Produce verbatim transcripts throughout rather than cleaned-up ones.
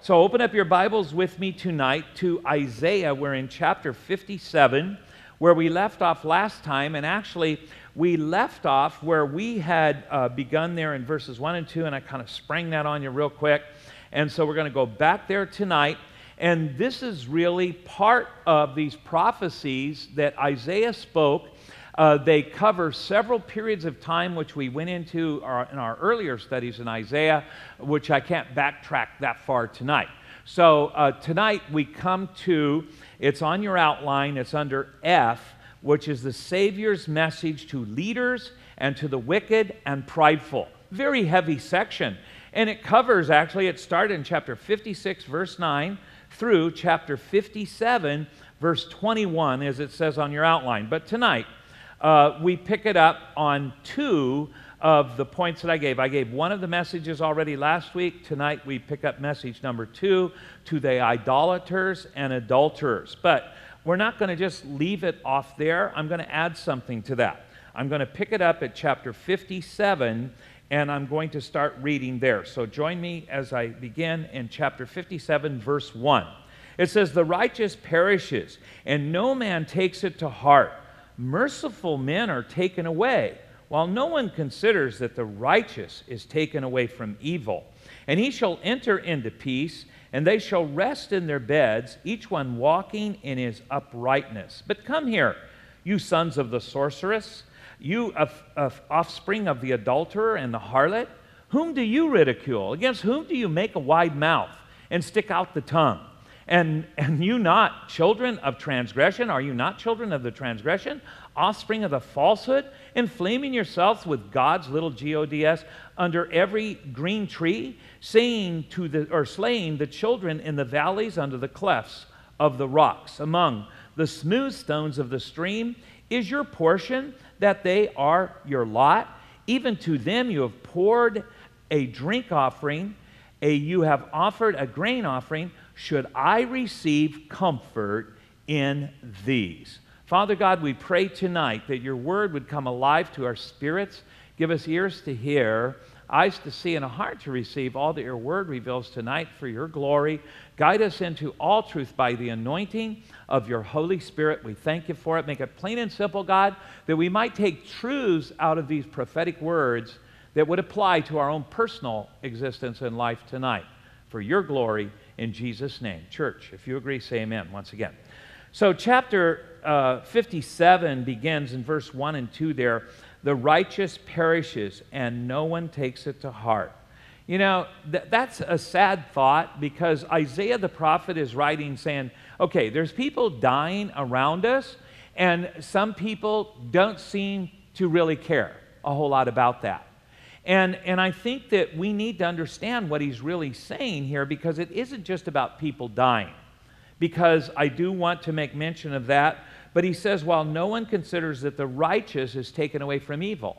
So open up your Bibles with me tonight to Isaiah. We're in chapter fifty-seven, where we left off last time. And actually, we left off where we had uh, begun there in verses one and two, and I kind of sprang that on you real quick. And so we're going to go back there tonight. And this is really part of these prophecies that Isaiah spoke. Uh, they cover several periods of time, which we went into our, in our earlier studies in Isaiah, which I can't backtrack that far tonight. So uh, tonight we come to, it's on your outline, it's under F, which is the Savior's message to leaders and to the wicked and prideful. Very heavy section. And it covers, actually, it started in chapter fifty-six, verse nine, through chapter fifty-seven, verse twenty-one, as it says on your outline. But tonight, Uh, we pick it up on two of the points that I gave. I gave one of the messages already last week. Tonight we pick up message number two, to the idolaters and adulterers. But we're not going to just leave it off there. I'm going to add something to that. I'm going to pick it up at chapter fifty-seven, and I'm going to start reading there. So join me as I begin in chapter fifty-seven, verse one. It says, "The righteous perishes, and no man takes it to heart. Merciful men are taken away, while no one considers that the righteous is taken away from evil. And he shall enter into peace, and they shall rest in their beds, each one walking in his uprightness. But come here, you sons of the sorceress, you of, of offspring of the adulterer and the harlot. Whom do you ridicule? Against whom do you make a wide mouth and stick out the tongue? And, and you not children of transgression? Are you not children of the transgression? Offspring of the falsehood? Inflaming yourselves with God's little gods under every green tree? Saying to the, or slaying the children in the valleys under the clefts of the rocks, among the smooth stones of the stream? Is your portion that they are your lot? Even to them you have poured a drink offering, a, you have offered a grain offering. Should I receive comfort in these?" Father God, we pray tonight that your word would come alive to our spirits. Give us ears to hear, eyes to see, and a heart to receive all that your word reveals tonight for your glory. Guide us into all truth by the anointing of your Holy Spirit. We thank you for it. Make it plain and simple, God, that we might take truths out of these prophetic words that would apply to our own personal existence and life tonight. For your glory, in Jesus' name. Church, if you agree, say amen once again. So chapter uh, fifty-seven begins in verse one and two there. "The righteous perishes, and no one takes it to heart." You know, th- that's a sad thought, because Isaiah the prophet is writing saying, okay, there's people dying around us, and some people don't seem to really care a whole lot about that. And, and I think that we need to understand what he's really saying here, because it isn't just about people dying, because I do want to make mention of that. But he says, while no one considers that the righteous is taken away from evil.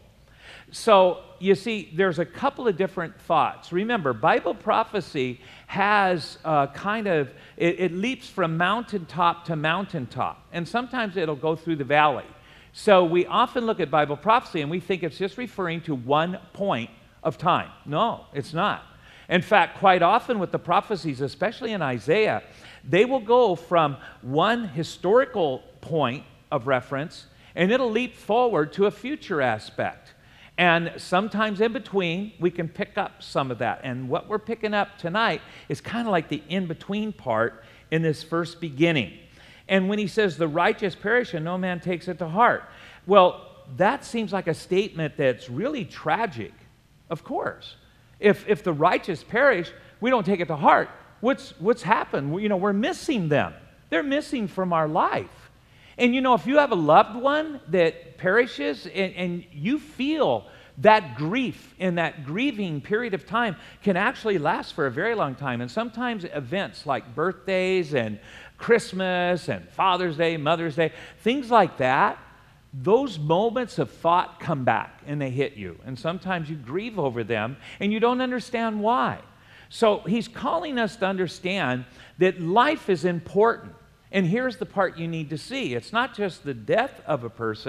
So, you see, there's a couple of different thoughts. Remember, Bible prophecy has uh, kind of, it, it leaps from mountaintop to mountaintop. And sometimes it'll go through the valley. So we often look at Bible prophecy and we think it's just referring to one point of time. No, it's not. In fact, quite often with the prophecies, especially in Isaiah, they will go from one historical point of reference and it'll leap forward to a future aspect. And sometimes in between, we can pick up some of that. And what we're picking up tonight is kind of like the in-between part in this first beginning. And when he says, "The righteous perish and no man takes it to heart," well, that seems like a statement that's really tragic. Of course. If, if the righteous perish, we don't take it to heart. What's, what's happened? You know, we're missing them. They're missing from our life. And you know, if you have a loved one that perishes and, and you feel that grief in that grieving period of time can actually last for a very long time. And sometimes events like birthdays and Christmas and Father's Day, Mother's Day, things like that, those moments of thought come back and they hit you. And sometimes you grieve over them and you don't understand why. So he's calling us to understand that life is important. And here's the part you need to see. It's not just the death of a person,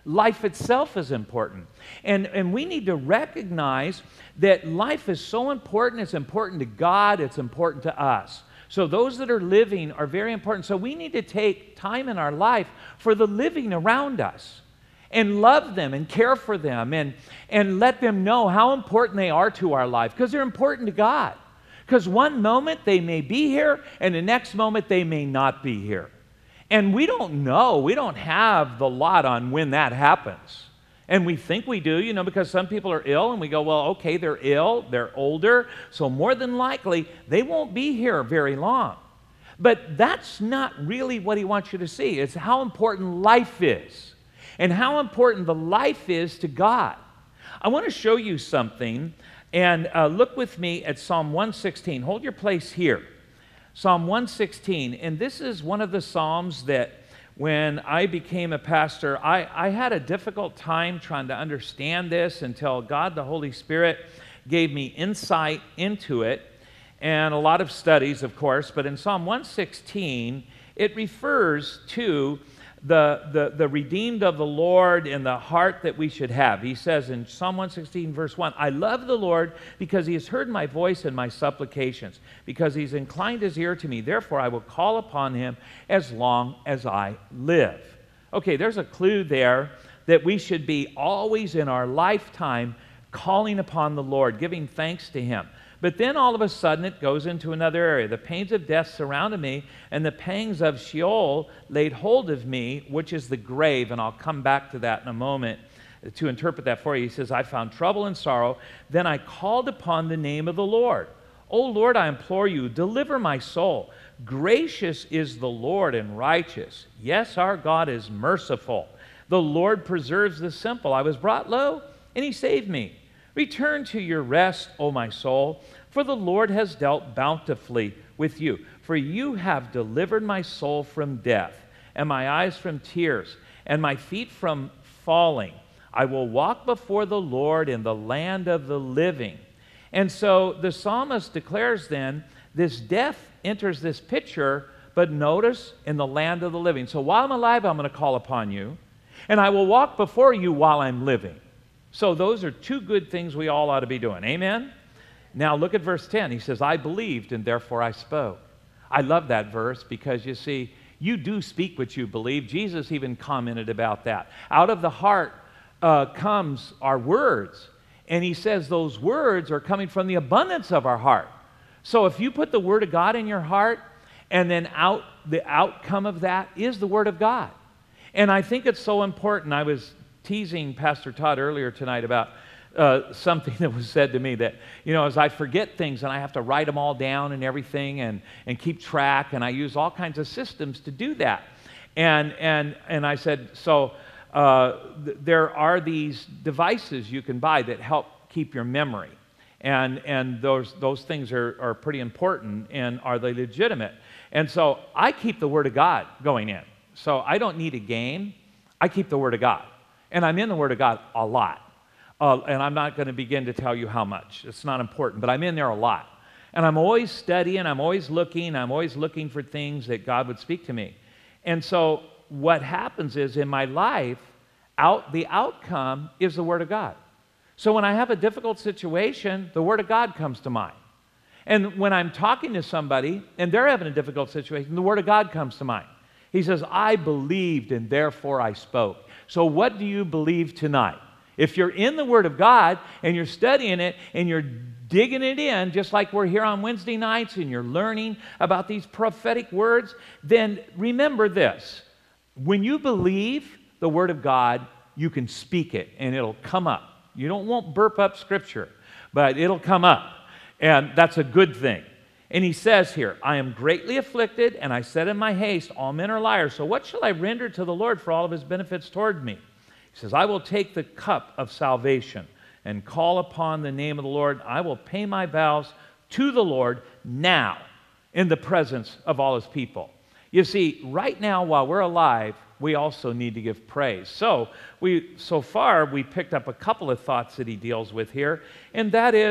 life itself is important. And, and we need to recognize that life is so important. It's important to God. It's important to us. So those that are living are very important. So we need to take time in our life for the living around us and love them and care for them and, and let them know how important they are to our life, because they're important to God. Because one moment they may be here and the next moment they may not be here. And we don't know. We don't have the lot on when that happens. And we think we do, you know, because some people are ill and we go, well, okay, they're ill, they're older, so more than likely they won't be here very long. But that's not really what he wants you to see. It's how important life is and how important the life is to God. I want to show you something, and uh, look with me at Psalm one sixteen. Hold your place here. Psalm one sixteen, and this is one of the Psalms that when I became a pastor, I, I had a difficult time trying to understand this until God, the Holy Spirit, gave me insight into it, and a lot of studies, of course. But in Psalm one sixteen, it refers to the, the, the redeemed of the Lord and the heart that we should have. He says in Psalm one sixteen, verse one, I love the Lord because he has heard my voice and my supplications, because he's inclined his ear to me. Therefore, I will call upon him as long as I live. Okay, there's a clue there that we should be always in our lifetime calling upon the Lord, giving thanks to him. But then all of a sudden it goes into another area. The pains of death surrounded me, and the pangs of Sheol laid hold of me, which is the grave. And I'll come back to that in a moment to interpret that for you. He says, I found trouble and sorrow. Then I called upon the name of the Lord. O Lord, I implore you, deliver my soul. Gracious is the Lord and righteous. Yes, our God is merciful. The Lord preserves the simple. I was brought low, and he saved me. Return to your rest, O my soul, for the Lord has dealt bountifully with you. For you have delivered my soul from death, and my eyes from tears, and my feet from falling. I will walk before the Lord in the land of the living. And so the psalmist declares then, this death enters this picture, but notice, in the land of the living. So while I'm alive, I'm going to call upon you, and I will walk before you while I'm living. So those are two good things we all ought to be doing. Amen? Now look at verse ten. He says, I believed and therefore I spoke. I love that verse because you see, you do speak what you believe. Jesus even commented about that. Out of the heart uh, comes our words. And he says those words are coming from the abundance of our heart. So if you put the Word of God in your heart, and then out the outcome of that is the Word of God. And I think it's so important. I was teasing Pastor Todd earlier tonight about uh, something that was said to me that, you know, as I forget things and I have to write them all down and everything and, and keep track, and I use all kinds of systems to do that. And, and, and I said, so uh, th there are these devices you can buy that help keep your memory. And, and those, those things are, are pretty important, and are they legitimate? And so I keep the Word of God going in. So I don't need a game. I keep the Word of God. And I'm in the Word of God a lot. Uh, and I'm not going to begin to tell you how much. It's not important, but I'm in there a lot. And I'm always studying, I'm always looking, I'm always looking for things that God would speak to me. And so what happens is, in my life, out the outcome is the Word of God. So when I have a difficult situation, the Word of God comes to mind. And when I'm talking to somebody and they're having a difficult situation, the Word of God comes to mind. He says, I believed and therefore I spoke. So what do you believe tonight? If you're in the Word of God and you're studying it and you're digging it in, just like we're here on Wednesday nights and you're learning about these prophetic words, then remember this. When you believe the Word of God, you can speak it and it'll come up. You don't won't burp up Scripture, but it'll come up. And that's a good thing. And he says here, I am greatly afflicted, and I said in my haste, all men are liars. So what shall I render to the Lord for all of his benefits toward me? He says, I will take the cup of salvation and call upon the name of the Lord. I will pay my vows to the Lord now in the presence of all his people. You see, right now while we're alive, we also need to give praise. So, we, so far, we picked up a couple of thoughts that he deals with here, and that is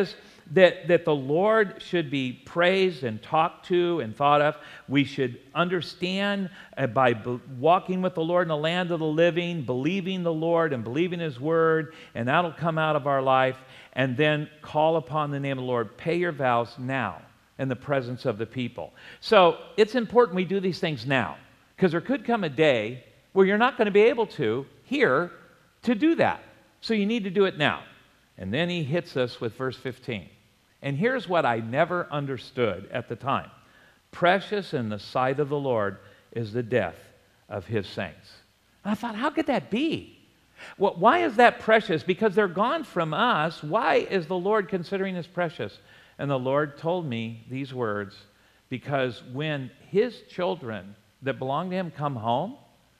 that, that the Lord should be praised and talked to and thought of. We should understand uh, by be- walking with the Lord in the land of the living, believing the Lord and believing His Word, and that'll come out of our life, and then call upon the name of the Lord. Pay your vows now in the presence of the people. So it's important we do these things now, because there could come a day where you're not going to be able to here to do that. So you need to do it now. And then he hits us with verse fifteen. And here's what I never understood at the time. Precious in the sight of the Lord is the death of His saints. And I thought, how could that be? Well, why is that precious? Because they're gone from us. Why is the Lord considering this precious? And the Lord told me these words, because when His children that belong to Him come home,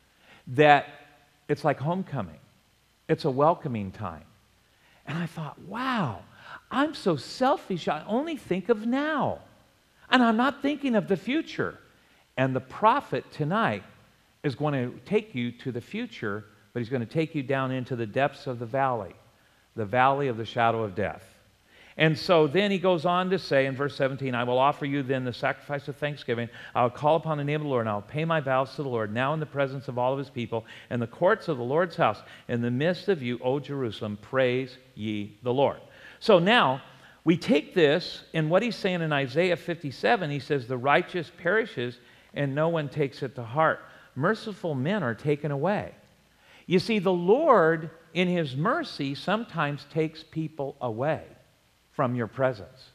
that it's like homecoming. It's a welcoming time. And I thought, wow, I'm so selfish. I only think of now. And I'm not thinking of the future. And the prophet tonight is going to take you to the future, but he's going to take you down into the depths of the valley, the valley of the shadow of death. And so then he goes on to say in verse seventeen, I will offer you then the sacrifice of thanksgiving. I will call upon the name of the Lord, and I will pay my vows to the Lord, now in the presence of all of His people, in the courts of the Lord's house, in the midst of you, O Jerusalem, praise ye the Lord. So now we take this, and what he's saying in Isaiah fifty-seven, he says, the righteous perishes, and no one takes it to heart. Merciful men are taken away. You see, the Lord, in His mercy, sometimes takes people away from your presence.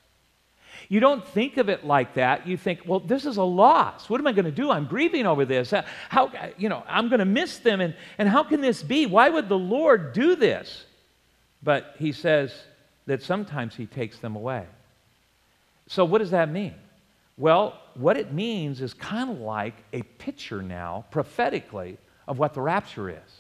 You don't think of it like that. You think, well, this is a loss. What am I going to do? I'm grieving over this. How, you know, I'm going to miss them, and, and how can this be? Why would the Lord do this? But He says that sometimes He takes them away. So what does that mean? Well, what it means is kind of like a picture now, prophetically, of what the rapture is.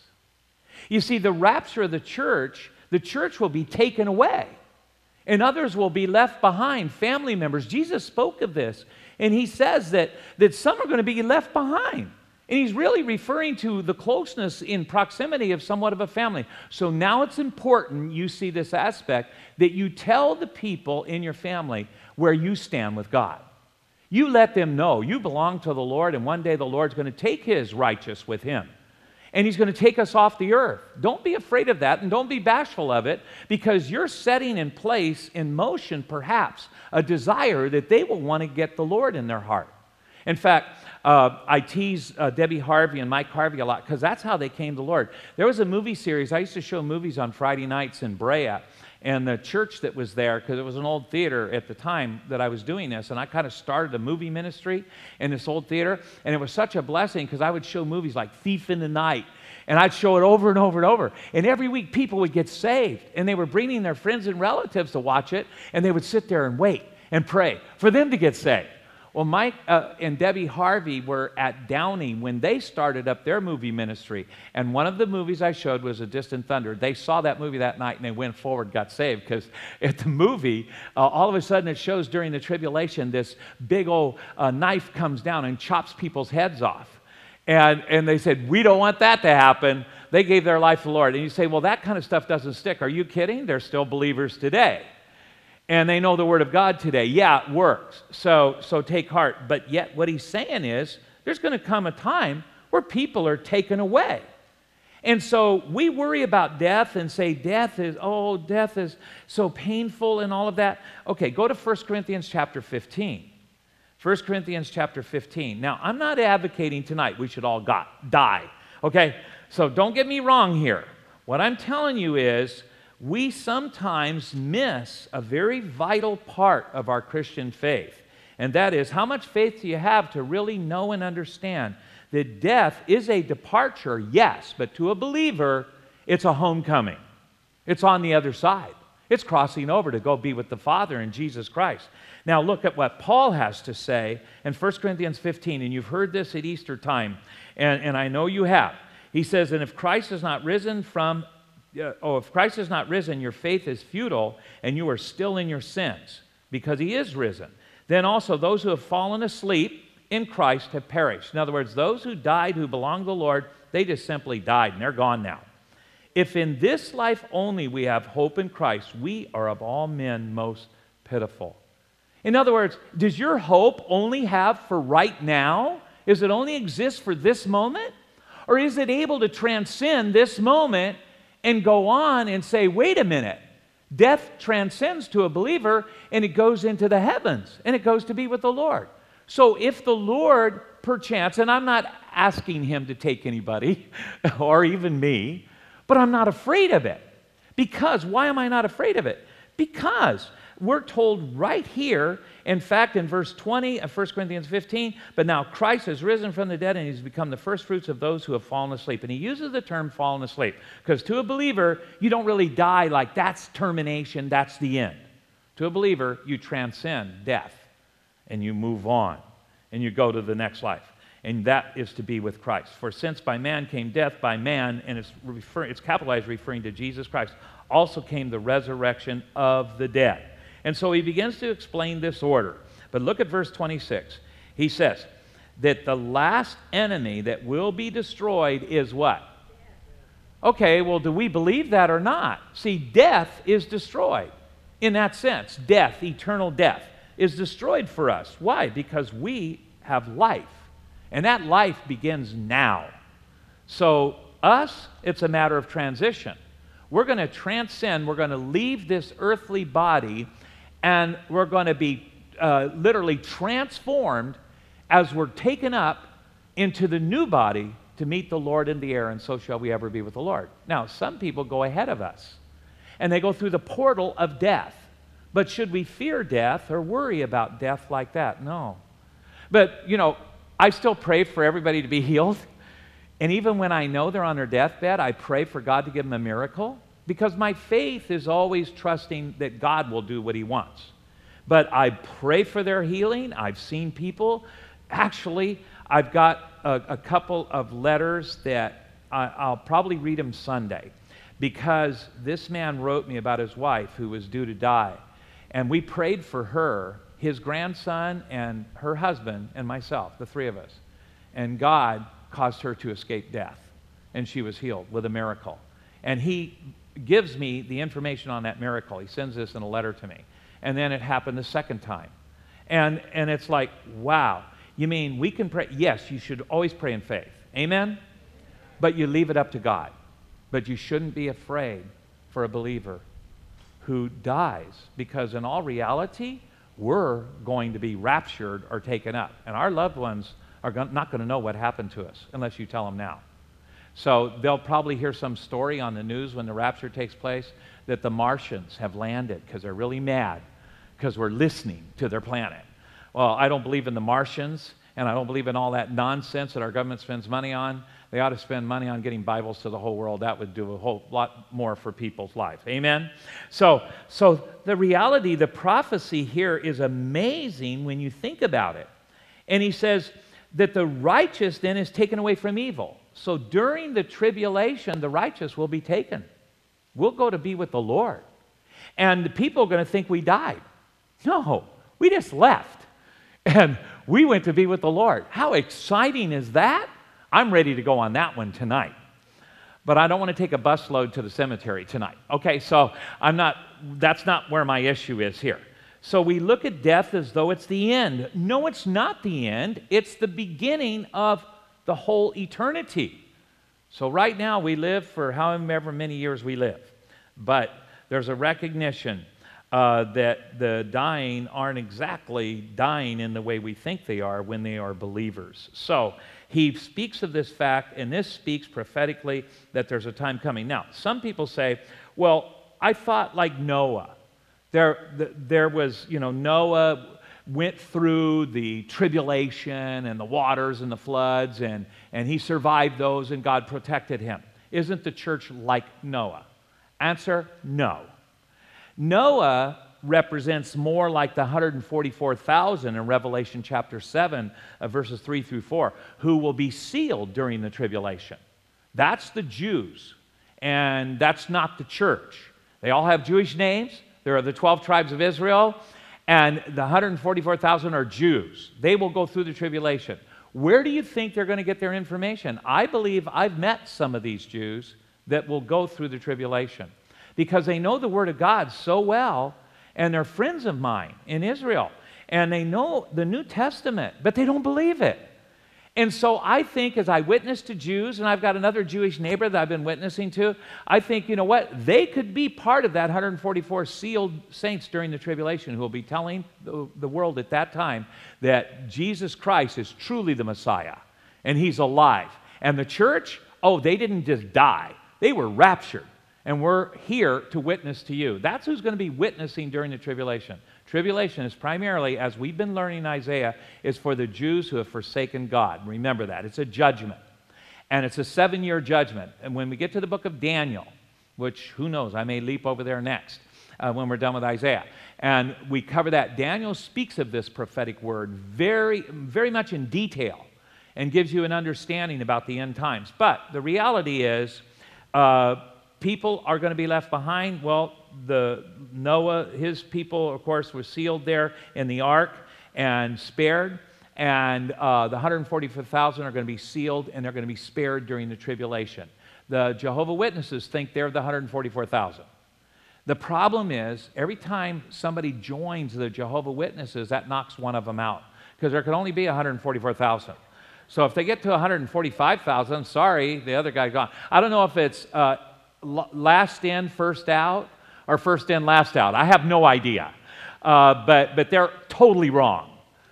You see, the rapture of the church, the church will be taken away. And others will be left behind, family members. Jesus spoke of this, and He says that, that some are going to be left behind. And He's really referring to the closeness in proximity of somewhat of a family. So now it's important you see this aspect, that you tell the people in your family where you stand with God. You let them know you belong to the Lord, and one day the Lord's going to take His righteous with Him. And He's going to take us off the earth. Don't be afraid of that, and don't be bashful of it, because you're setting in place, in motion perhaps, a desire that they will want to get the Lord in their heart. In fact, uh, I tease uh, Debbie Harvey and Mike Harvey a lot, because that's how they came to the Lord. There was a movie series. I used to show movies on Friday nights in Brea, and the church that was there, because it was an old theater at the time that I was doing this, and I kind of started a movie ministry in this old theater, and it was such a blessing, because I would show movies like Thief in the Night, and I'd show it over and over and over, and every week people would get saved, and they were bringing their friends and relatives to watch it, and they would sit there and wait and pray for them to get saved. Well, Mike uh, and Debbie Harvey were at Downey when they started up their movie ministry. And one of the movies I showed was A Distant Thunder. They saw that movie that night and they went forward, got saved. Because at the movie, uh, all of a sudden it shows during the tribulation, this big old uh, knife comes down and chops people's heads off. And, and they said, we don't want that to happen. They gave their life to the Lord. And you say, well, that kind of stuff doesn't stick. Are you kidding? They're still believers today. And they know the Word of God today. Yeah, it works. So, so take heart. But yet what he's saying is there's going to come a time where people are taken away. And so we worry about death and say death is, oh, death is so painful and all of that. Okay, go to First Corinthians chapter fifteen. First Corinthians chapter fifteen. Now, I'm not advocating tonight we should all got, die. Okay, so don't get me wrong here. What I'm telling you is, we sometimes miss a very vital part of our Christian faith, and that is, how much faith do you have to really know and understand that death is a departure, yes, but to a believer, it's a homecoming. It's on the other side. It's crossing over to go be with the Father in Jesus Christ. Now look at what Paul has to say in First Corinthians fifteen, and you've heard this at Easter time, and, and I know you have. He says, and if Christ is not risen from Uh, oh, if Christ has not risen, your faith is futile, and you are still in your sins, because He is risen. Then also those who have fallen asleep in Christ have perished. In other words, those who died who belong to the Lord, they just simply died, and they're gone now. If in this life only we have hope in Christ, we are of all men most pitiful. In other words, does your hope only have for right now? Is it only exist for this moment? Or is it able to transcend this moment and go on and say, wait a minute, death transcends to a believer and it goes into the heavens and it goes to be with the Lord. So if the Lord perchance, and I'm not asking him to take anybody or even me, but I'm not afraid of it. Because, why am I not afraid of it? Because we're told right here, in fact, in verse twenty of First Corinthians fifteen, but now Christ has risen from the dead and he's become the first fruits of those who have fallen asleep. And he uses the term fallen asleep because to a believer, you don't really die like that's termination, that's the end. To a believer, you transcend death and you move on and you go to the next life. And that is to be with Christ. For since by man came death, by man, and it's, refer, it's capitalized referring to Jesus Christ, also came the resurrection of the dead. And so he begins to explain this order. But look at verse twenty-six. He says that the last enemy that will be destroyed is what? Okay, well, do we believe that or not? See, death is destroyed in that sense. Death, eternal death, is destroyed for us. Why? Because we have life. And that life begins now. So us, it's a matter of transition. We're going to transcend. We're going to leave this earthly body and we're going to be uh, literally transformed as we're taken up into the new body to meet the Lord in the air, and so shall we ever be with the Lord. Now, some people go ahead of us, and they go through the portal of death. But should we fear death or worry about death like that? No. But, you know, I still pray for everybody to be healed. And even when I know they're on their deathbed, I pray for God to give them a miracle. Because my faith is always trusting that God will do what he wants. But I pray for their healing. I've seen people. Actually, I've got a, a couple of letters that I, I'll probably read them Sunday. Because this man wrote me about his wife who was due to die. And we prayed for her, his grandson, and her husband, and myself, the three of us. And God caused her to escape death. And she was healed with a miracle. And he gives me the information on that miracle. He sends this in a letter to me. And then it happened the second time. And, and it's like, wow. You mean we can pray? Yes, you should always pray in faith. Amen? But you leave it up to God. But you shouldn't be afraid for a believer who dies. Because in all reality, we're going to be raptured or taken up. And our loved ones are not going to know what happened to us unless you tell them now. So they'll probably hear some story on the news when the rapture takes place that the Martians have landed because they're really mad because we're listening to their planet. Well, I don't believe in the Martians, and I don't believe in all that nonsense that our government spends money on. They ought to spend money on getting Bibles to the whole world. That would do a whole lot more for people's life. Amen? So, so the reality, the prophecy here is amazing when you think about it. And he says that the righteous then is taken away from evil. So during the tribulation, the righteous will be taken. We'll go to be with the Lord. And the people are going to think we died. No, we just left. And we went to be with the Lord. How exciting is that? I'm ready to go on that one tonight. But I don't want to take a busload to the cemetery tonight. Okay, so I'm not, that's not where my issue is here. So we look at death as though it's the end. No, it's not the end. It's the beginning of the whole eternity. So right now we live for however many years we live. But there's a recognition uh, that the dying aren't exactly dying in the way we think they are when they are believers. So he speaks of this fact, and this speaks prophetically that there's a time coming. Now, some people say, well, I thought like Noah. There, there was, you know, Noah went through the tribulation and the waters and the floods, and, and he survived those, and God protected him. Isn't the church like Noah? Answer, no. Noah represents more like the one hundred forty-four thousand in Revelation chapter seven, uh, verses three through four, who will be sealed during the tribulation. That's the Jews, and that's not the church. They all have Jewish names. There are the twelve tribes of Israel, and the one hundred forty-four thousand are Jews. They will go through the tribulation. Where do you think they're going to get their information? I believe I've met some of these Jews that will go through the tribulation because they know the Word of God so well, and they're friends of mine in Israel, and they know the New Testament, but they don't believe it. And so I think as I witness to Jews, and I've got another Jewish neighbor that I've been witnessing to, I think, you know what, they could be part of that one hundred forty-four sealed saints during the tribulation who will be telling the, the world at that time that Jesus Christ is truly the Messiah, and he's alive. And the church, oh, they didn't just die. They were raptured, and we're here to witness to you. That's who's going to be witnessing during the tribulation. Tribulation is primarily, as we've been learning in Isaiah, is for the Jews who have forsaken God. Remember that. It's a judgment. And it's a seven-year judgment. And when we get to the book of Daniel, which, who knows, I may leap over there next uh, when we're done with Isaiah. And we cover that. Daniel speaks of this prophetic word very, very much in detail and gives you an understanding about the end times. But the reality is, uh, people are going to be left behind. Well, the Noah, his people, of course, were sealed there in the ark and spared. And uh, the one hundred forty-four thousand are going to be sealed, and they're going to be spared during the tribulation. The Jehovah's Witnesses think they're the one hundred forty-four thousand. The problem is, every time somebody joins the Jehovah's Witnesses, that knocks one of them out, because there can only be one hundred forty-four thousand. So if they get to one hundred forty-five thousand, sorry, the other guy's gone. I don't know if it's uh, last in, first out, or first in, last out. I have no idea. Uh, but, but they're totally wrong.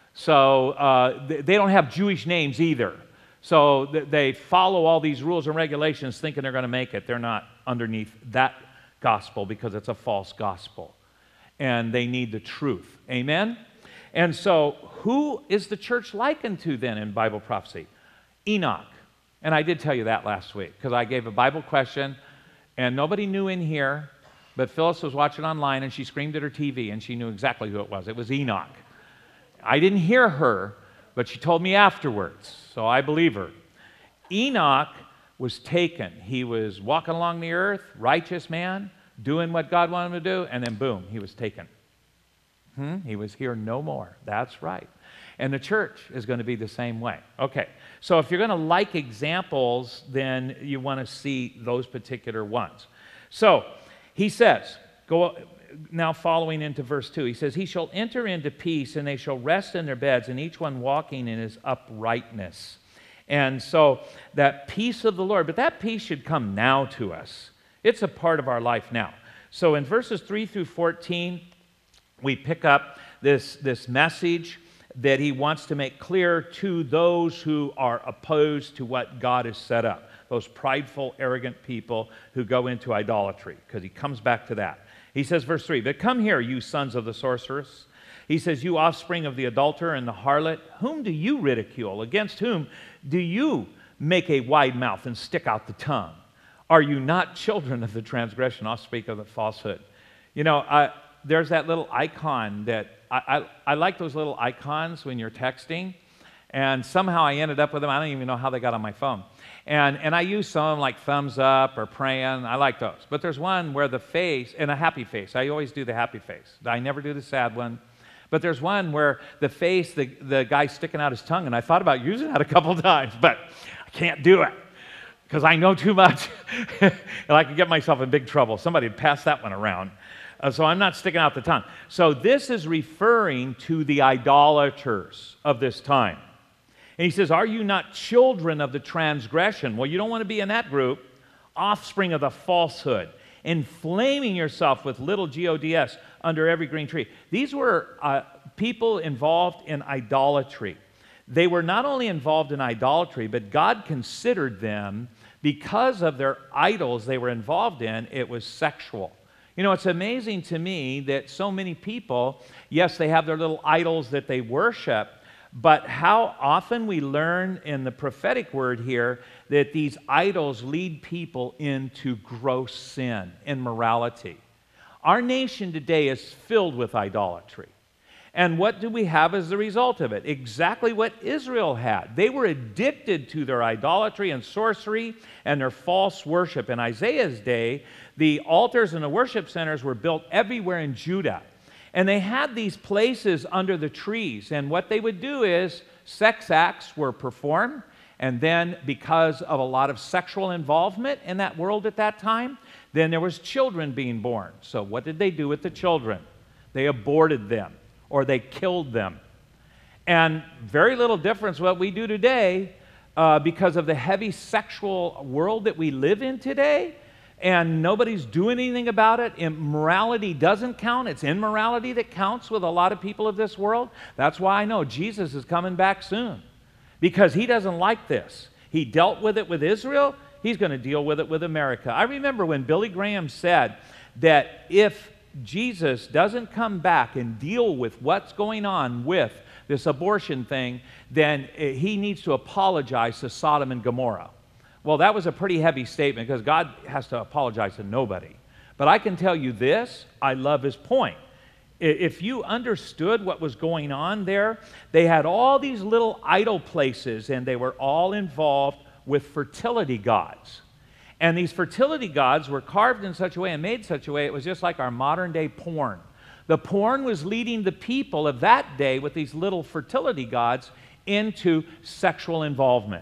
So uh, they, they don't have Jewish names either. So th they follow all these rules and regulations thinking they're going to make it. They're not underneath that gospel because it's a false gospel. And they need the truth. Amen? And so who is the church likened to then in Bible prophecy? Enoch. And I did tell you that last week because I gave a Bible question and nobody knew in here, but Phyllis was watching online and she screamed at her T V and she knew exactly who it was. It was Enoch. I didn't hear her, but she told me afterwards, so I believe her. Enoch was taken. He was walking along the earth, righteous man, doing what God wanted him to do, and then boom, he was taken. Hmm? He was here no more. That's right. And the church is going to be the same way. Okay, so if you're going to like examples, then you want to see those particular ones. So he says, go now following into verse two, he says, he shall enter into peace, and they shall rest in their beds, and each one walking in his uprightness. And so that peace of the Lord, but that peace should come now to us. It's a part of our life now. So in verses three through fourteen, we pick up this, this message that he wants to make clear to those who are opposed to what God has set up, those prideful, arrogant people who go into idolatry, because he comes back to that. He says, verse three, but come here, you sons of the sorceress. He says, you offspring of the adulterer and the harlot, whom do you ridicule? Against whom do you make a wide mouth and stick out the tongue? Are you not children of the transgression? I'll speak of the falsehood. You know, uh, there's that little icon that, I, I, I like those little icons when you're texting, and somehow I ended up with them. I don't even know how they got on my phone. And, and I use some like thumbs up or praying. I like those. But there's one where the face, and a happy face. I always do the happy face. I never do the sad one. But there's one where the face, the, the guy's sticking out his tongue, and I thought about using that a couple times, but I can't do it because I know too much, and I could get myself in big trouble. Somebody would pass that one around. Uh, so I'm not sticking out the tongue. So this is referring to the idolaters of this time. And he says, are you not children of the transgression? Well, you don't want to be in that group. Offspring of the falsehood, inflaming yourself with little gods under every green tree. These were uh, people involved in idolatry. They were not only involved in idolatry, but God considered them, because of their idols they were involved in, it was sexual. You know, it's amazing to me that so many people, yes, they have their little idols that they worship, but how often we learn in the prophetic word here that these idols lead people into gross sin, immorality. Our nation today is filled with idolatry. And what do we have as a result of it? Exactly what Israel had. They were addicted to their idolatry and sorcery and their false worship. In Isaiah's day, the altars and the worship centers were built everywhere in Judah. And they had these places under the trees. And what they would do is sex acts were performed. And then because of a lot of sexual involvement in that world at that time, then there was children being born. So what did they do with the children? They aborted them, or they killed them. And very little difference what we do today uh, because of the heavy sexual world that we live in today, and nobody's doing anything about it. Immorality doesn't count. It's immorality that counts with a lot of people of this world. That's why I know Jesus is coming back soon, because he doesn't like this. He dealt with it with Israel. He's going to deal with it with America. I remember when Billy Graham said that if Jesus doesn't come back and deal with what's going on with this abortion thing, then he needs to apologize to Sodom and Gomorrah. Well, that was a pretty heavy statement, because God has to apologize to nobody. But I can tell you this, I love his point. If you understood what was going on there, they had all these little idol places, and they were all involved with fertility gods. And these fertility gods were carved in such a way and made such a way, it was just like our modern day porn. The porn was leading the people of that day with these little fertility gods into sexual involvement.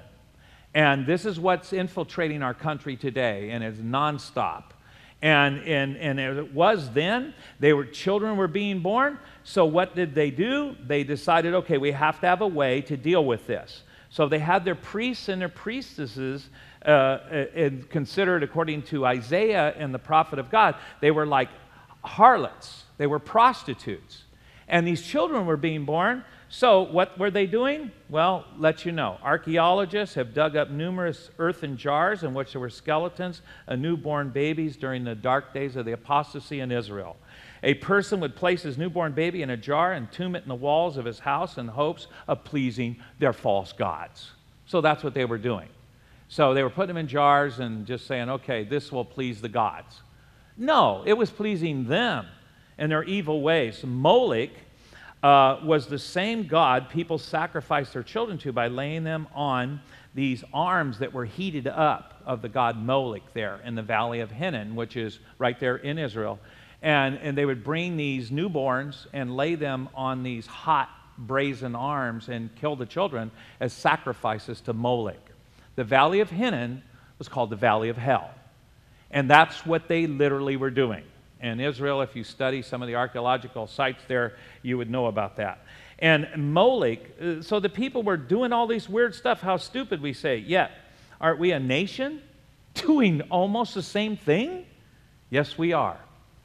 And this is what's infiltrating our country today, and it's nonstop. And, and, and it was then, they were, children were being born, so what did they do? They decided, okay, we have to have a way to deal with this. So they had their priests and their priestesses uh, and considered, according to Isaiah and the prophet of God, they were like harlots. They were prostitutes. And these children were being born. So what were they doing? Well, let you know. Archaeologists have dug up numerous earthen jars in which there were skeletons of newborn babies during the dark days of the apostasy in Israel. A person would place his newborn baby in a jar and tomb it in the walls of his house in hopes of pleasing their false gods. So that's what they were doing. So they were putting them in jars and just saying, okay, this will please the gods. No, it was pleasing them and their evil ways. Molech uh, was the same god people sacrificed their children to by laying them on these arms that were heated up of the god Molech there in the valley of Hinnom, which is right there in Israel. And, and they would bring these newborns and lay them on these hot brazen arms and kill the children as sacrifices to Molech. The valley of Hinnom was called the valley of hell. And that's what they literally were doing. And Israel, if you study some of the archaeological sites there, you would know about that. And Molech, so the people were doing all this weird stuff. How stupid, we say. Yet, aren't we a nation doing almost the same thing? Yes, we are.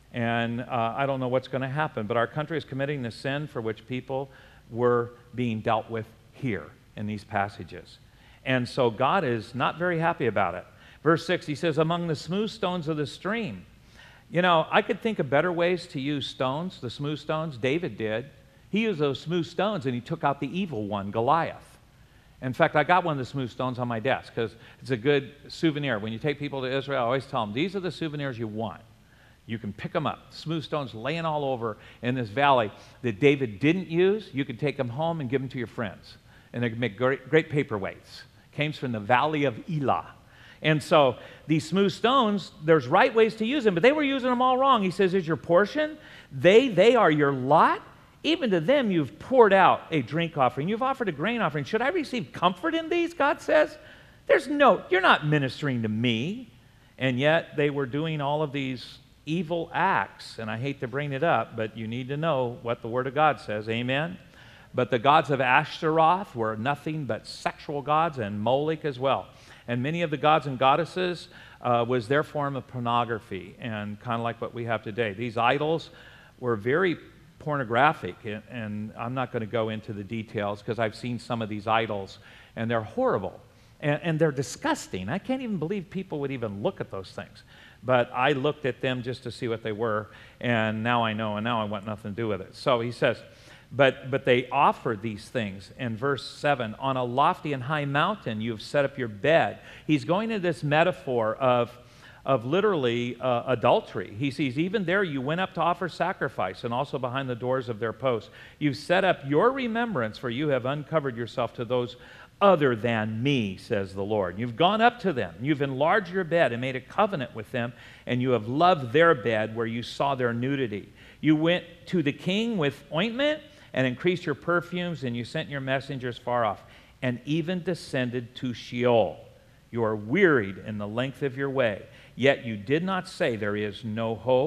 And uh, I don't know what's going to happen, but our country is committing the sin for which people were being dealt with here in these passages. And so God is not very happy about it. Verse six, he says, among the smooth stones of the stream. You know, I could think of better ways to use stones, the smooth stones. David did. He used those smooth stones and he took out the evil one, Goliath. In fact, I got one of the smooth stones on my desk because it's a good souvenir. When you take people to Israel, I always tell them, these are the souvenirs you want. You can pick them up. Smooth stones laying all over in this valley that David didn't use. You could take them home and give them to your friends. And they could make great, great paperweights. Came from the valley of Elah. And so these smooth stones, there's right ways to use them, but they were using them all wrong. He says, is your portion? They, they are your lot. Even to them you've poured out a drink offering. You've offered a grain offering. Should I receive comfort in these? God says. There's no, you're not ministering to me. And yet they were doing all of these evil acts. And I hate to bring it up, but you need to know what the Word of God says. Amen? But the gods of Ashtaroth were nothing but sexual gods, and Molech as well. And many of the gods and goddesses uh, was their form of pornography, and kind of like what we have today. These idols were very pornographic, and, and I'm not going to go into the details because I've seen some of these idols, and they're horrible, and, and they're disgusting. I can't even believe people would even look at those things. But I looked at them just to see what they were, and now I know, and now I want nothing to do with it. So he says, But, but they offered these things. In verse seven, on a lofty and high mountain you have set up your bed. He's going into this metaphor of, of literally uh, adultery. He sees, even there you went up to offer sacrifice, and also behind the doors of their posts. You've set up your remembrance, for you have uncovered yourself to those other than me, says the Lord. You've gone up to them. You've enlarged your bed and made a covenant with them, and you have loved their bed where you saw their nudity. You went to the king with ointment and increased your perfumes, and you sent your messengers far off, and even descended to Sheol. You are wearied in the length of your way, yet you did not say there is no hope.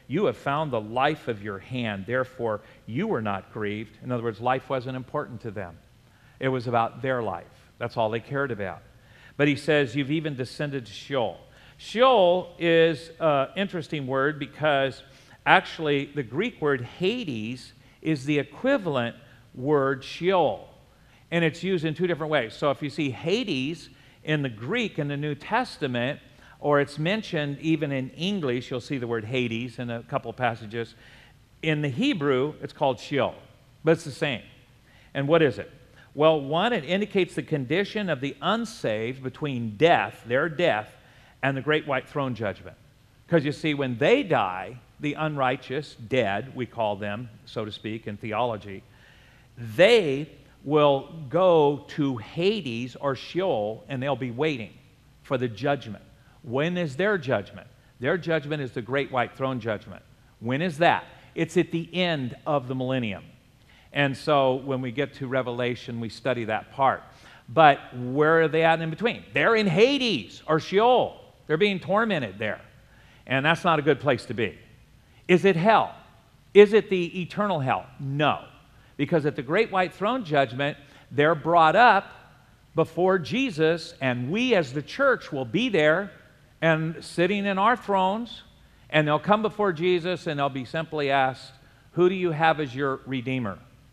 you have found the life of your hand, therefore you were not grieved. In other words, life wasn't important to them. It was about their life. That's all they cared about. But he says, you've even descended to Sheol. Sheol is an interesting word because actually the Greek word Hades is the equivalent word Sheol. And it's used in two different ways. So if you see Hades in the Greek in the New Testament, or it's mentioned even in English, you'll see the word Hades in a couple of passages. In the Hebrew, it's called Sheol, but it's the same. And what is it? Well, one, it indicates the condition of the unsaved between death, their death, and the great white throne judgment. Because you see, when they die, the unrighteous, dead, we call them, so to speak, in theology, they will go to Hades or Sheol, and they'll be waiting for the judgment. When is their judgment? Their judgment is the great white throne judgment. When is that? It's at the end of the millennium. And so when we get to Revelation, we study that part. But where are they at in between? They're in Hades or Sheol. They're being tormented there. And that's not a good place to be. Is it hell? Is it the eternal hell? No. Because at the great white throne judgment, they're brought up before Jesus, and we as the church will be there and sitting in our thrones, and they'll come before Jesus and they'll be simply asked, who do you have as your Redeemer?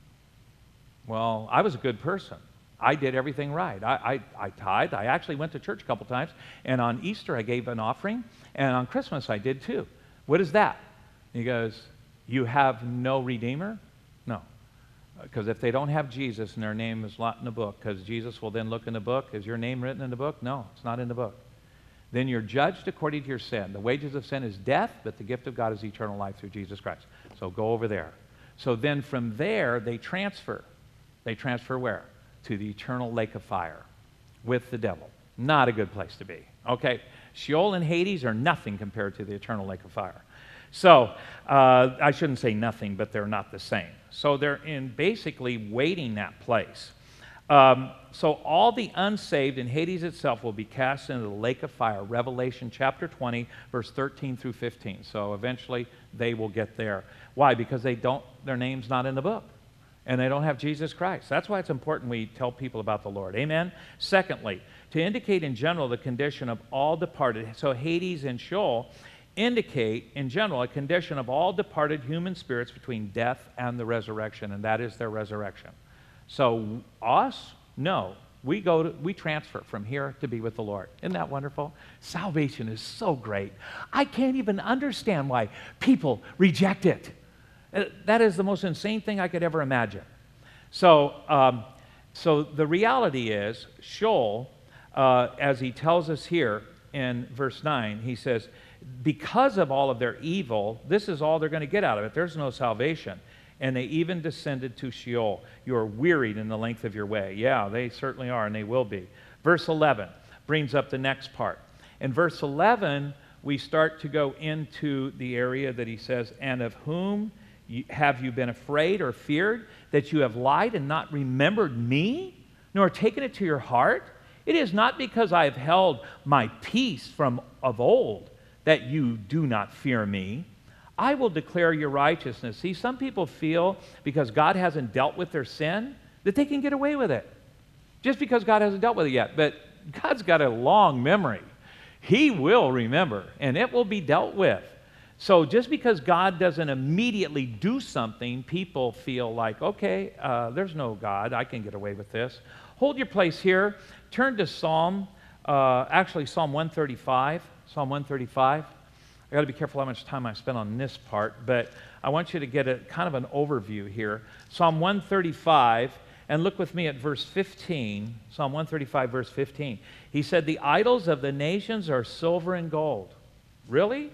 Well, I was a good person. I did everything right. I, I, I tithed. I actually went to church a couple times, and on Easter I gave an offering, and on Christmas I did too. What is that? He goes, you have no Redeemer? No. Because if they don't have Jesus and their name is not in the book, because Jesus will then look in the book, is your name written in the book? No, it's not in the book. Then you're judged according to your sin. The wages of sin is death, but the gift of God is eternal life through Jesus Christ. So go over there. So then from there, they transfer. They transfer where? To the eternal lake of fire with the devil. Not a good place to be. Okay? Sheol and Hades are nothing compared to the eternal lake of fire. So, uh, I shouldn't say nothing, but they're not the same. So they're in basically waiting that place. Um, so all the unsaved in Hades itself will be cast into the lake of fire. Revelation chapter twenty, verse thirteen through fifteen. So eventually they will get there. Why? Because they don't, their name's not in the book. And they don't have Jesus Christ. That's why it's important we tell people about the Lord. Amen? Secondly, to indicate in general the condition of all departed. So Hades and Sheol indicate in general a condition of all departed human spirits between death and the resurrection, and that is their resurrection. So us, no. We go to, we transfer from here to be with the Lord. Isn't that wonderful? Salvation is so great. I can't even understand why people reject it. That is the most insane thing I could ever imagine. So, um, so the reality is, Sheol, uh, as he tells us here in verse nine, he says, because of all of their evil, this is all they're going to get out of it. There's no salvation. And they even descended to Sheol. You are wearied in the length of your way. Yeah, they certainly are, and they will be. Verse eleven brings up the next part. In verse eleven, we start to go into the area that he says, and of whom have you been afraid or feared, that you have lied and not remembered me, nor taken it to your heart? It is not because I have held my peace from of old that you do not fear me. I will declare your righteousness. See, some people feel because God hasn't dealt with their sin that they can get away with it. Just because God hasn't dealt with it yet. But God's got a long memory. He will remember, and it will be dealt with. So just because God doesn't immediately do something, people feel like, okay, uh, there's no God. I can get away with this. Hold your place here. Turn to Psalm, uh, actually Psalm one thirty-five. Psalm one thirty-five. I got to be careful how much time I spend on this part, but I want you to get a kind of an overview here. Psalm one thirty-five, and look with me at verse fifteen. Psalm one thirty-five, verse fifteen. He said, the idols of the nations are silver and gold. Really?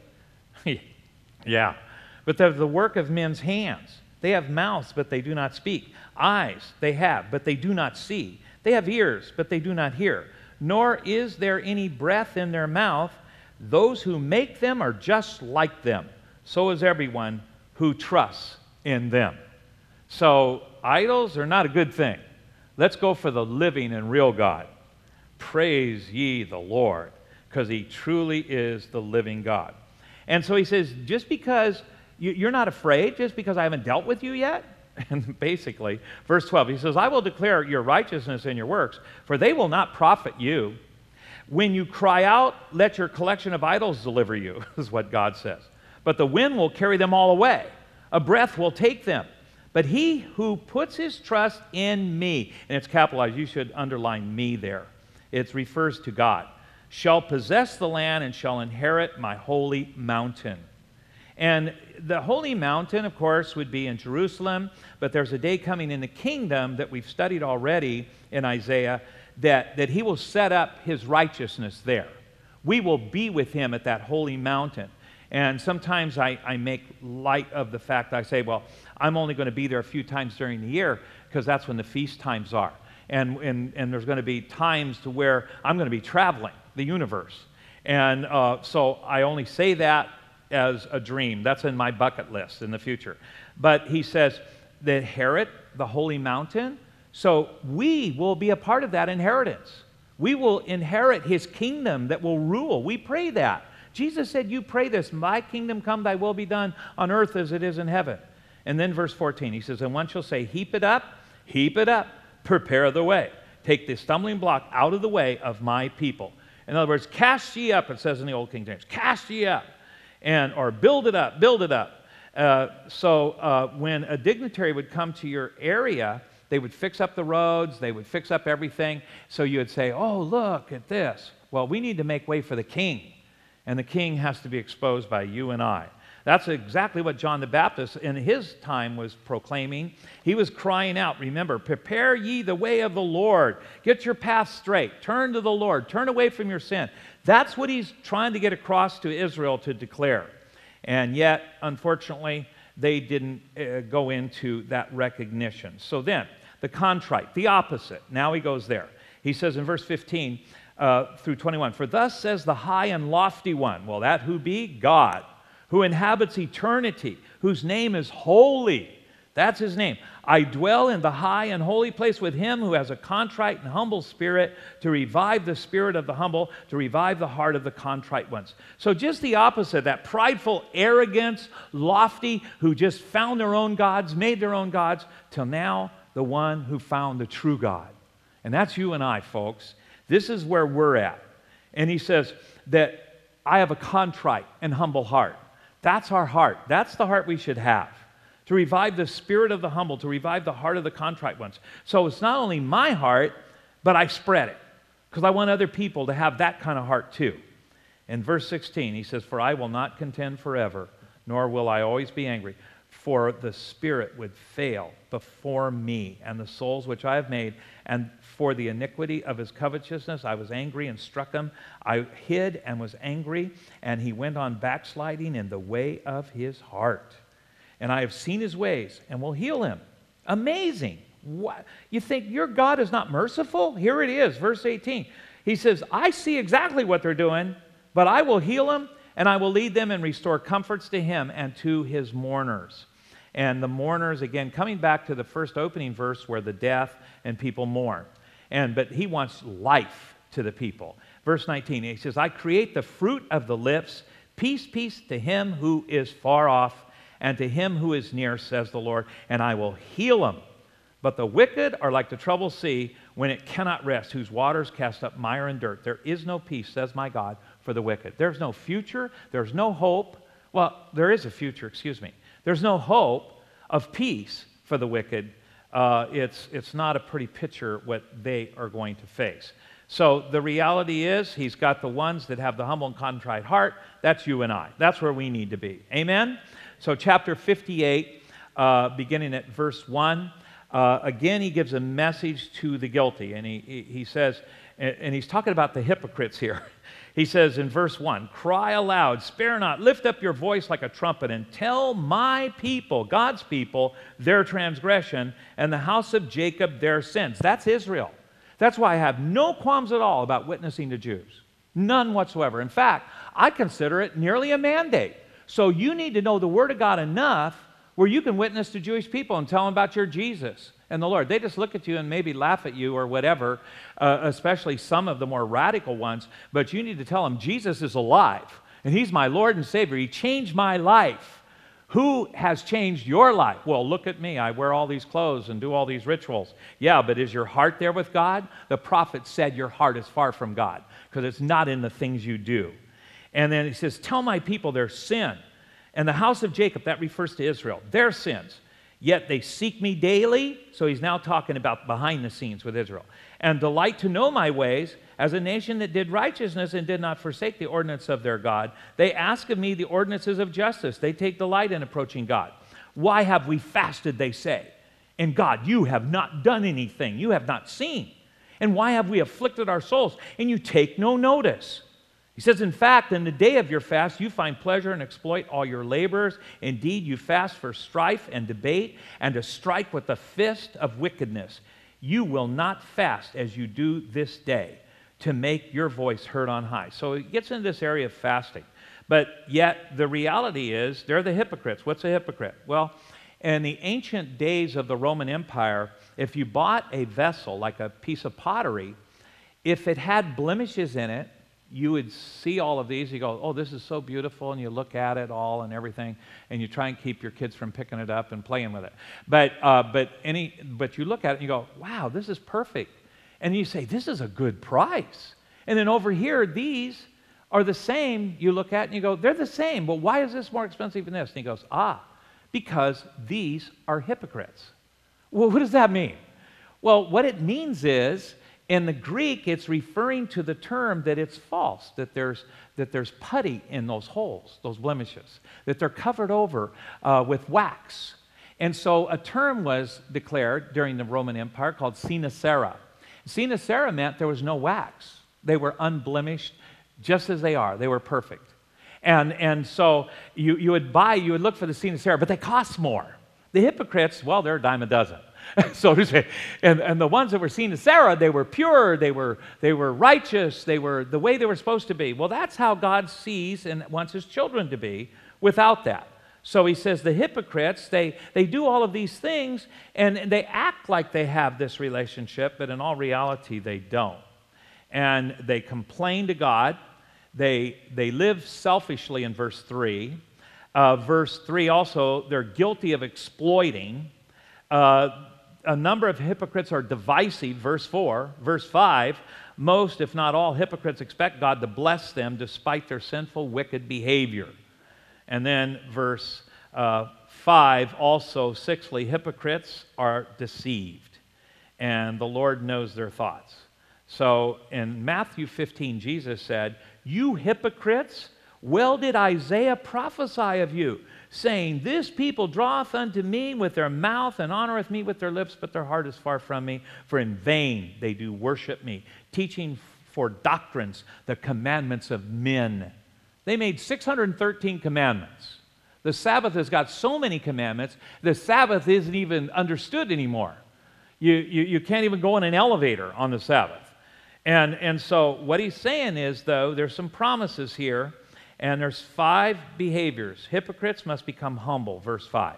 Yeah. But they're the work of men's hands. They have mouths, but they do not speak. Eyes they have, but they do not see. They have ears, but they do not hear. Nor is there any breath in their mouth. Those who make them are just like them. So is everyone who trusts in them. So idols are not a good thing. Let's go for the living and real God. Praise ye the Lord, because he truly is the living God. And so he says, just because you, you're not afraid, just because I haven't dealt with you yet, and basically, verse twelve, he says, I will declare your righteousness and your works, for they will not profit you. When you cry out, let your collection of idols deliver you, is what God says. But the wind will carry them all away. A breath will take them. But he who puts his trust in me, and it's capitalized, you should underline me there. It refers to God. Shall possess the land and shall inherit my holy mountain. And the holy mountain, of course, would be in Jerusalem, but there's a day coming in the kingdom that we've studied already in Isaiah that, that he will set up his righteousness there. We will be with him at that holy mountain. And sometimes I, I make light of the fact, I say, well, I'm only going to be there a few times during the year because that's when the feast times are. And, and, and there's going to be times to where I'm going to be traveling the universe. And uh, so I only say that as a dream. That's in my bucket list in the future. But he says, the inherit the holy mountain. So we will be a part of that inheritance. We will inherit his kingdom that will rule. We pray that. Jesus said, you pray this, my kingdom come, thy will be done on earth as it is in heaven. And then verse fourteen, he says, and one shall say, heap it up, heap it up, prepare the way. Take the stumbling block out of the way of my people. In other words, cast ye up, it says in the Old King James, cast ye up, and or build it up, build it up. Uh, so uh, when a dignitary would come to your area, they would fix up the roads, they would fix up everything, so you would say, oh, look at this. Well, we need to make way for the king, and the king has to be exposed by you and I. That's exactly what John the Baptist in his time was proclaiming. He was crying out, remember, prepare ye the way of the Lord. Get your path straight. Turn to the Lord. Turn away from your sin. That's what he's trying to get across to Israel to declare. And yet, unfortunately, they didn't uh, go into that recognition. So then, the contrite, the opposite. Now he goes there. He says in verse fifteen uh, through twenty-one, for thus says the high and lofty one. Well, that who be? God, who inhabits eternity, whose name is holy. That's his name. I dwell in the high and holy place with him who has a contrite and humble spirit, to revive the spirit of the humble, to revive the heart of the contrite ones. So just the opposite, that prideful arrogance, lofty, who just found their own gods, made their own gods, till now the one who found the true God. And that's you and I, folks. This is where we're at. And he says that I have a contrite and humble heart. That's our heart. That's the heart we should have. To revive the spirit of the humble, to revive the heart of the contrite ones. So it's not only my heart, but I spread it. Because I want other people to have that kind of heart too. In verse sixteen, he says, for I will not contend forever, nor will I always be angry. For the spirit would fail before me, and the souls which I have made, and for the iniquity of his covetousness I was angry and struck him. I hid and was angry, and he went on backsliding in the way of his heart. And I have seen his ways, and will heal him. Amazing. What? You think your God is not merciful? Here it is, verse eighteen. He says, I see exactly what they're doing, but I will heal them, and I will lead them and restore comforts to him and to his mourners. And the mourners, again, coming back to the first opening verse where the deaf and people mourn. And but he wants life to the people. Verse nineteen, he says, I create the fruit of the lips, peace, peace to him who is far off, and to him who is near, says the Lord, and I will heal them. But the wicked are like the troubled sea when it cannot rest, whose waters cast up mire and dirt. There is no peace, says my God, for the wicked. There's no future. There's no hope. Well, there is a future, excuse me. There's no hope of peace for the wicked. Uh, it's, it's not a pretty picture what they are going to face. So the reality is he's got the ones that have the humble and contrite heart. That's you and I. That's where we need to be. Amen? So chapter fifty-eight, uh, beginning at verse one, uh, again he gives a message to the guilty. And he, he, he says, and, and he's talking about the hypocrites here. He says in verse one, cry aloud, spare not, lift up your voice like a trumpet, and tell my people, God's people, their transgression, and the house of Jacob their sins. That's Israel. That's why I have no qualms at all about witnessing to Jews. None whatsoever. In fact, I consider it nearly a mandate. So you need to know the Word of God enough where you can witness to Jewish people and tell them about your Jesus and the Lord. They just look at you and maybe laugh at you or whatever, uh, especially some of the more radical ones, but you need to tell them Jesus is alive and He's my Lord and Savior. He changed my life. Who has changed your life? Well, look at me. I wear all these clothes and do all these rituals. Yeah, but is your heart there with God? The prophet said your heart is far from God because it's not in the things you do. And then he says, tell my people their sin. And the house of Jacob, that refers to Israel, their sins. Yet they seek me daily. So he's now talking about behind the scenes with Israel. And delight to know my ways, as a nation that did righteousness and did not forsake the ordinance of their God. They ask of me the ordinances of justice. They take delight in approaching God. Why have we fasted, they say? And God, you have not done anything. You have not seen. And why have we afflicted our souls? And you take no notice. He says, in fact, in the day of your fast, you find pleasure and exploit all your laborers. Indeed, you fast for strife and debate and to strike with the fist of wickedness. You will not fast as you do this day to make your voice heard on high. So it gets into this area of fasting. But yet the reality is they're the hypocrites. What's a hypocrite? Well, in the ancient days of the Roman Empire, if you bought a vessel, like a piece of pottery, if it had blemishes in it, you would see all of these. You go, oh, this is so beautiful, and you look at it all and everything, and you try and keep your kids from picking it up and playing with it. But uh, but any but you look at it and you go, wow, this is perfect, and you say, this is a good price. And then over here, these are the same. You look at it and you go, they're the same. But why is this more expensive than this? And he goes, ah, because these are hypocrites. Well, what does that mean? Well, what it means is, in the Greek, it's referring to the term that it's false, that there's, that there's putty in those holes, those blemishes, that they're covered over uh, with wax. And so a term was declared during the Roman Empire called sine cera. Sine cera meant there was no wax. They were unblemished just as they are. They were perfect. And, and so you, you would buy, you would look for the sine cera, but they cost more. The hypocrites, well, they're a dime a dozen. So to say, and, and the ones that were seen as Sarah, they were pure, they were, they were righteous, they were the way they were supposed to be. Well, that's how God sees and wants His children to be without that. So He says the hypocrites, they, they do all of these things, and they act like they have this relationship, but in all reality, they don't. And they complain to God. They, they live selfishly in verse three. Uh, verse three also, they're guilty of exploiting. Uh, a number of hypocrites are divisive, verse four. Verse five, most, if not all, hypocrites expect God to bless them despite their sinful, wicked behavior. And then verse uh, five, also, sixthly, hypocrites are deceived, and the Lord knows their thoughts. So in Matthew fifteen, Jesus said, you hypocrites, well did Isaiah prophesy of you, saying, this people draweth unto me with their mouth and honoreth me with their lips, but their heart is far from me. For in vain they do worship me, teaching for doctrines the commandments of men. They made six hundred thirteen commandments. The Sabbath has got so many commandments, the Sabbath isn't even understood anymore. You, you, you can't even go in an elevator on the Sabbath. And, and so what he's saying is, though, there's some promises here. And there's five behaviors. Hypocrites must become humble, verse five.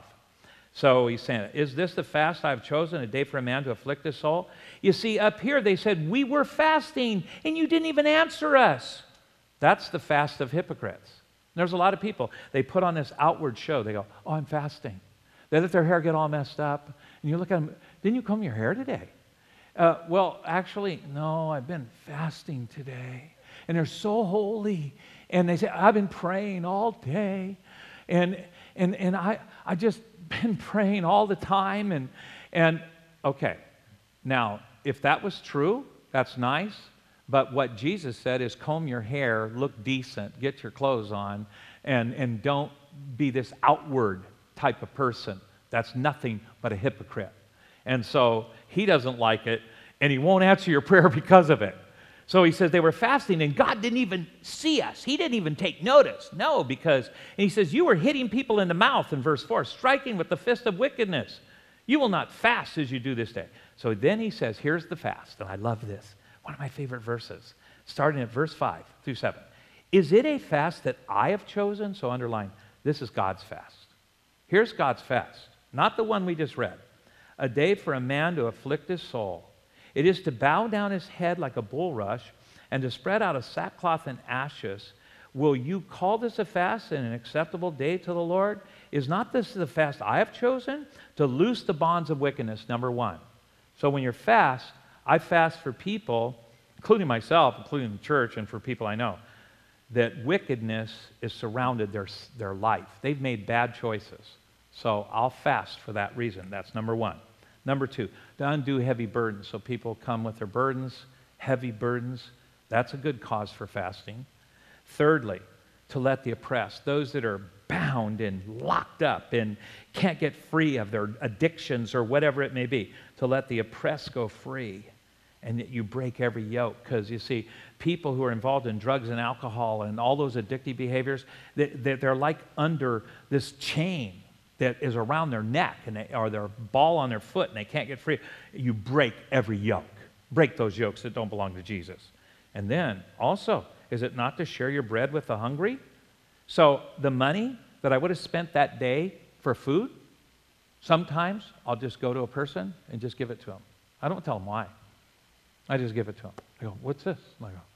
So he's saying, is this the fast I have chosen, a day for a man to afflict his soul? You see, up here they said, we were fasting, and you didn't even answer us. That's the fast of hypocrites. There's a lot of people, they put on this outward show. They go, oh, I'm fasting. They let their hair get all messed up. And you look at them, didn't you comb your hair today? Uh, well, actually, no, I've been fasting today. And they're so holy. And they say, I've been praying all day. And and and I I just been praying all the time. And and okay. Now, if that was true, that's nice. But what Jesus said is comb your hair, look decent, get your clothes on, and, and don't be this outward type of person. That's nothing but a hypocrite. And so He doesn't like it, and He won't answer your prayer because of it. So he says they were fasting, and God didn't even see us. He didn't even take notice. No, because, and he says, you were hitting people in the mouth in verse four, striking with the fist of wickedness. You will not fast as you do this day. So then he says, here's the fast, and I love this. One of my favorite verses, starting at verse five through seven. Is it a fast that I have chosen? So underline, this is God's fast. Here's God's fast, not the one we just read. A day for a man to afflict his soul. It is to bow down his head like a bulrush and to spread out a sackcloth and ashes will you call this a fast and an acceptable day to the Lord? Is not this the fast I have chosen? To loose the bonds of wickedness, number one. So when you're fast, I fast for people, including myself, including the church, and for people I know, that wickedness is surrounded their, their life. They've made bad choices. So I'll fast for that reason. That's number one. Number two, to undo heavy burdens. So people come with their burdens, heavy burdens. That's a good cause for fasting. Thirdly, to let the oppressed, those that are bound and locked up and can't get free of their addictions or whatever it may be, to let the oppressed go free, and that you break every yoke. Because you see, people who are involved in drugs and alcohol and all those addictive behaviors, they, they're like under this chain that is around their neck, and they, or their ball on their foot, and they can't get free. You break every yoke. Break those yokes that don't belong to Jesus. And then also, is it not to share your bread with the hungry? So the money that I would have spent that day for food, sometimes I'll just go to a person and just give it to them. I don't tell them why. I just give it to them. I go, what's this? And I go,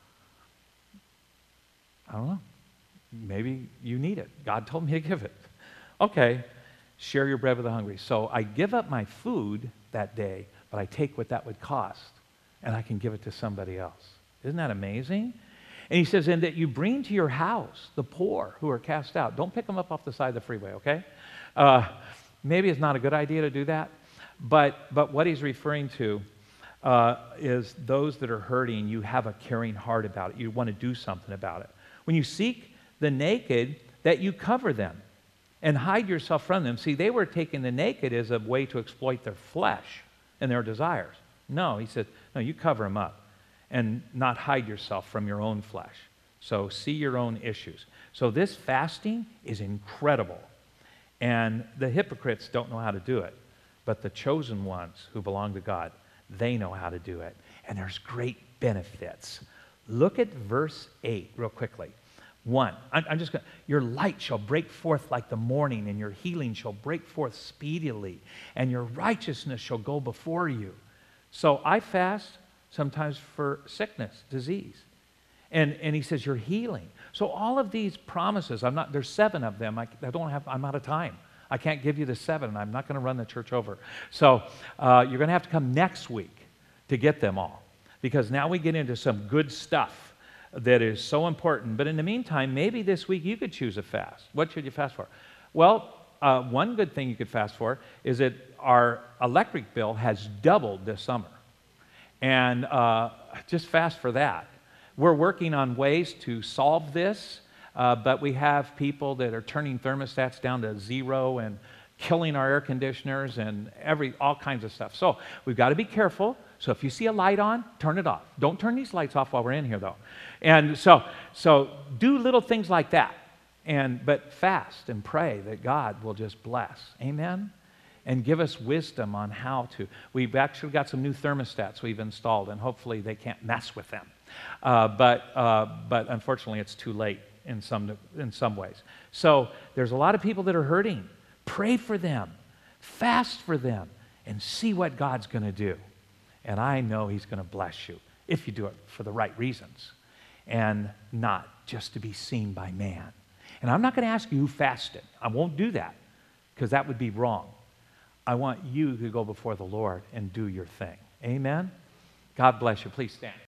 I don't know. Maybe you need it. God told me to give it. Okay, share your bread with the hungry. So I give up my food that day, but I take what that would cost, and I can give it to somebody else. Isn't that amazing? And he says, and that you bring to your house the poor who are cast out. Don't pick them up off the side of the freeway, okay? Uh, maybe it's not a good idea to do that, but, but what he's referring to uh, is those that are hurting, you have a caring heart about it. You want to do something about it. When you seek the naked, that you cover them and hide yourself from them. See, they were taking the naked as a way to exploit their flesh and their desires. No, he said, no, you cover them up and not hide yourself from your own flesh. So see your own issues. So this fasting is incredible. And the hypocrites don't know how to do it. But the chosen ones who belong to God, they know how to do it. And there's great benefits. Look at verse eight real quickly. One, I'm, I'm just going to, your light shall break forth like the morning, and your healing shall break forth speedily, and your righteousness shall go before you. So I fast sometimes for sickness, disease. And, and he says, you're healing. So all of these promises, I'm not, there's seven of them. I, I don't have, I'm out of time. I can't give you the seven, and I'm not going to run the church over. So uh, you're going to have to come next week to get them all, because now we get into some good stuff that is so important. But in the meantime, maybe this week you could choose a fast. What should you fast for? Well, uh, one good thing you could fast for is that our electric bill has doubled this summer. And uh, just fast for that. We're working on ways to solve this, uh, but we have people that are turning thermostats down to zero and killing our air conditioners and every all kinds of stuff. So we've got to be careful. So if you see a light on, turn it off. Don't turn these lights off while we're in here, though. And so, so do little things like that. And but fast and pray that God will just bless. Amen. And give us wisdom on how to. We've actually got some new thermostats we've installed, and hopefully they can't mess with them. Uh, but, uh, but unfortunately, it's too late in some, in some ways. So there's a lot of people that are hurting. Pray for them. Fast for them. And see what God's going to do. And I know he's going to bless you if you do it for the right reasons and not just to be seen by man. And I'm not going to ask you who fasted. I won't do that because that would be wrong. I want you to go before the Lord and do your thing. Amen? God bless you. Please stand.